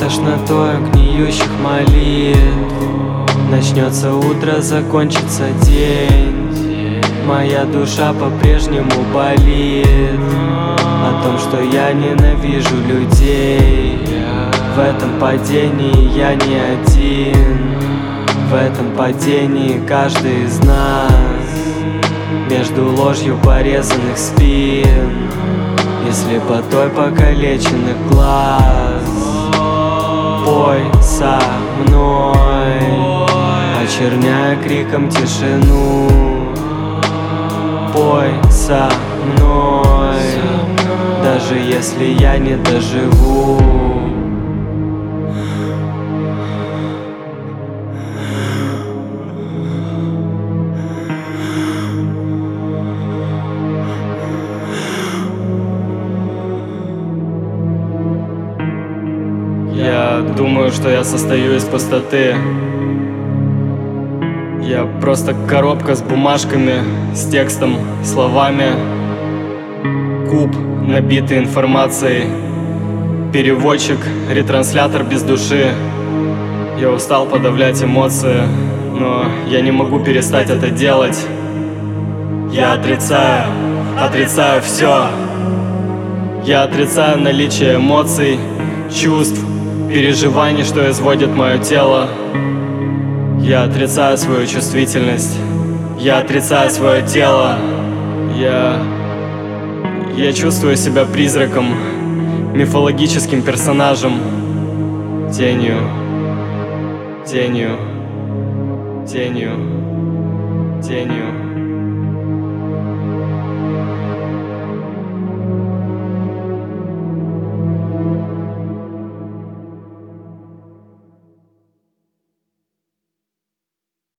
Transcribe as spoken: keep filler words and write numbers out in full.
тошнотой гниющих молитв. Начнется утро, закончится день. Моя душа по-прежнему болит о том, что я ненавижу людей. В этом падении я не один. В этом падении каждый из нас. Между ложью порезанных спин и слепотой покалеченных глаз. Пой со мной, очерняя криком тишину. Пой со мной, даже если я не доживу. Я думаю, что я состою из пустоты. Я просто коробка с бумажками, с текстом, словами. Куб, набитый информацией. Переводчик, ретранслятор без души. Я устал подавлять эмоции, но я не могу перестать это делать. Я отрицаю, отрицаю все. Я отрицаю наличие эмоций, чувств, переживаний, что изводит мое тело. Я отрицаю свою чувствительность. Я отрицаю свое тело. Я... Я чувствую себя призраком, мифологическим персонажем. Тенью. Тенью. Тенью. Тенью.